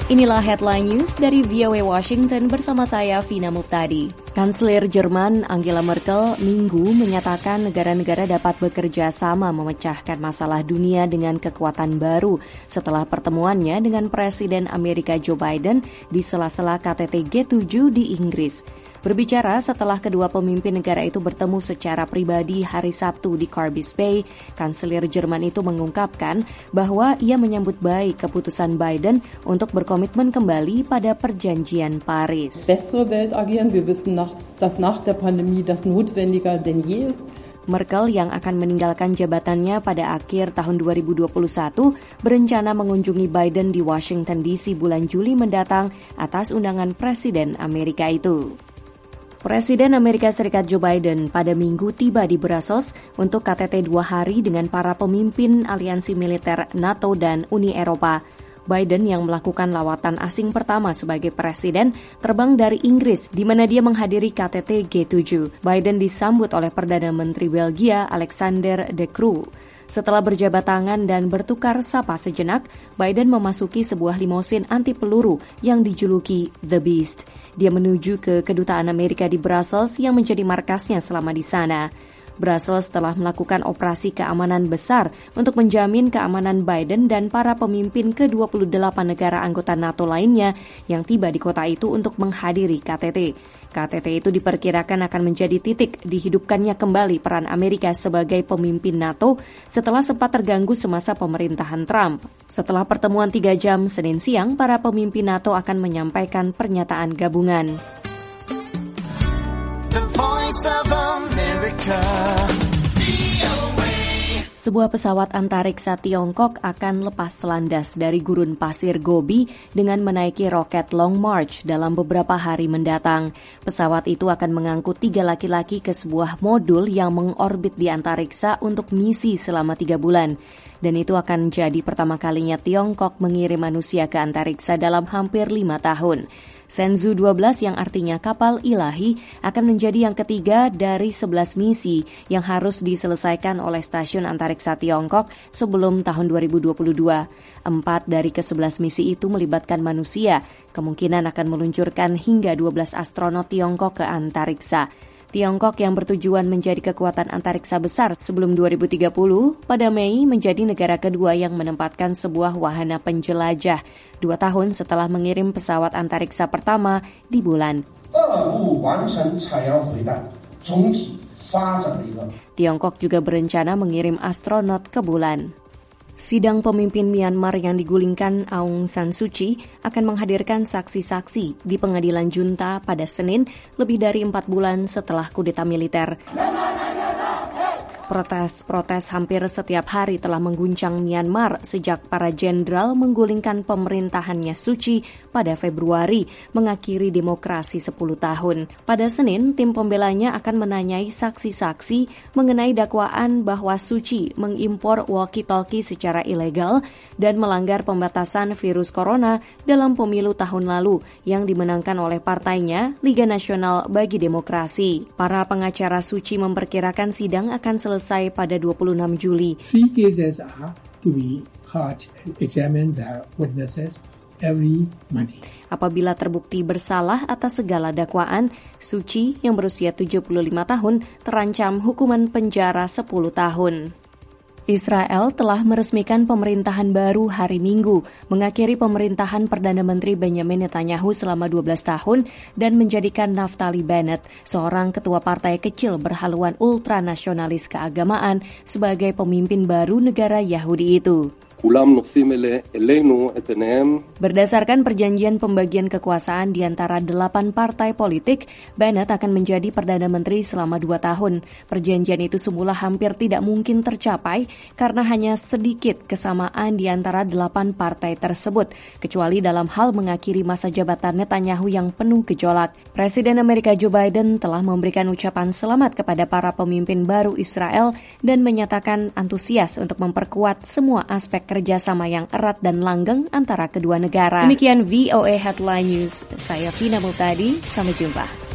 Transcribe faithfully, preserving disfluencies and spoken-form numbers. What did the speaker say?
Inilah Headline News dari V O A Washington bersama saya, Vina Muptadi. Kanselir Jerman Angela Merkel Minggu menyatakan negara-negara dapat bekerja sama memecahkan masalah dunia dengan kekuatan baru setelah pertemuannya dengan Presiden Amerika Joe Biden di sela-sela K T T G tujuh di Inggris. Berbicara setelah kedua pemimpin negara itu bertemu secara pribadi hari Sabtu di Carbis Bay, Kanselir Jerman itu mengungkapkan bahwa ia menyambut baik keputusan Biden untuk berkomitmen kembali pada perjanjian Paris. Bessere Welt agieren, wir wissen, dass nach der Pandemie das notwendiger denn je ist. Merkel yang akan meninggalkan jabatannya pada akhir tahun dua ribu dua puluh satu berencana mengunjungi Biden di Washington D C bulan Juli mendatang atas undangan Presiden Amerika itu. Presiden Amerika Serikat Joe Biden pada Minggu tiba di Brussels untuk K T T dua hari dengan para pemimpin aliansi militer NATO dan Uni Eropa. Biden yang melakukan lawatan asing pertama sebagai presiden terbang dari Inggris di mana dia menghadiri K T T G tujuh. Biden disambut oleh Perdana Menteri Belgia Alexander De Croo. Setelah berjabat tangan dan bertukar sapa sejenak, Biden memasuki sebuah limosin anti peluru yang dijuluki The Beast. Dia menuju ke kedutaan Amerika di Brussels yang menjadi markasnya selama di sana. Brussels telah melakukan operasi keamanan besar untuk menjamin keamanan Biden dan para pemimpin ke dua puluh delapan negara anggota NATO lainnya yang tiba di kota itu untuk menghadiri K T T. K T T itu diperkirakan akan menjadi titik dihidupkannya kembali peran Amerika sebagai pemimpin NATO setelah sempat terganggu semasa pemerintahan Trump. Setelah pertemuan tiga jam Senin siang, para pemimpin NATO akan menyampaikan pernyataan gabungan. The Voice of America. Sebuah pesawat antariksa Tiongkok akan lepas landas dari gurun pasir Gobi dengan menaiki roket Long March dalam beberapa hari mendatang. Pesawat itu akan mengangkut tiga laki-laki ke sebuah modul yang mengorbit di antariksa untuk misi selama tiga bulan. Dan itu akan jadi pertama kalinya Tiongkok mengirim manusia ke antariksa dalam hampir lima tahun. Shenzhou dua belas yang artinya kapal ilahi akan menjadi yang ketiga dari sebelas misi yang harus diselesaikan oleh stasiun antariksa Tiongkok sebelum tahun dua ribu dua puluh dua. Empat dari kesebelas misi itu melibatkan manusia, kemungkinan akan meluncurkan hingga dua belas astronot Tiongkok ke antariksa. Tiongkok yang bertujuan menjadi kekuatan antariksa besar sebelum dua ribu tiga puluh, pada Mei menjadi negara kedua yang menempatkan sebuah wahana penjelajah, dua tahun setelah mengirim pesawat antariksa pertama di bulan. Tiongkok juga berencana mengirim astronot ke bulan. Sidang pemimpin Myanmar yang digulingkan Aung San Suu Kyi akan menghadirkan saksi-saksi di pengadilan junta pada Senin lebih dari empat bulan setelah kudeta militer. Protes-protes hampir setiap hari telah mengguncang Myanmar sejak para jenderal menggulingkan pemerintahannya Suu Kyi pada Februari, mengakhiri demokrasi sepuluh tahun. Pada Senin, tim pembelanya akan menanyai saksi-saksi mengenai dakwaan bahwa Suu Kyi mengimpor walkie-talkie secara ilegal dan melanggar pembatasan virus corona dalam pemilu tahun lalu yang dimenangkan oleh partainya Liga Nasional Bagi Demokrasi. Para pengacara Suu Kyi memperkirakan sidang akan selesai selesai pada dua puluh enam Juli. Three cases are to be heard and examine the witnesses every Monday. Apabila terbukti bersalah atas segala dakwaan, Suu Kyi yang berusia tujuh puluh lima tahun terancam hukuman penjara sepuluh tahun. Israel telah meresmikan pemerintahan baru hari Minggu, mengakhiri pemerintahan Perdana Menteri Benjamin Netanyahu selama dua belas tahun dan menjadikan Naftali Bennett, seorang ketua partai kecil berhaluan ultranasionalis keagamaan, sebagai pemimpin baru negara Yahudi itu. Berdasarkan perjanjian pembagian kekuasaan di antara delapan partai politik, Bennett akan menjadi Perdana Menteri selama dua tahun. Perjanjian itu semula hampir tidak mungkin tercapai karena hanya sedikit kesamaan di antara delapan partai tersebut, kecuali dalam hal mengakhiri masa jabatan Netanyahu yang penuh gejolak. Presiden Amerika Joe Biden telah memberikan ucapan selamat kepada para pemimpin baru Israel dan menyatakan antusias untuk memperkuat semua aspek kerjasama yang erat dan langgeng antara kedua negara. Demikian V O A Headline News. Saya Vina Muptadi. Sampai jumpa.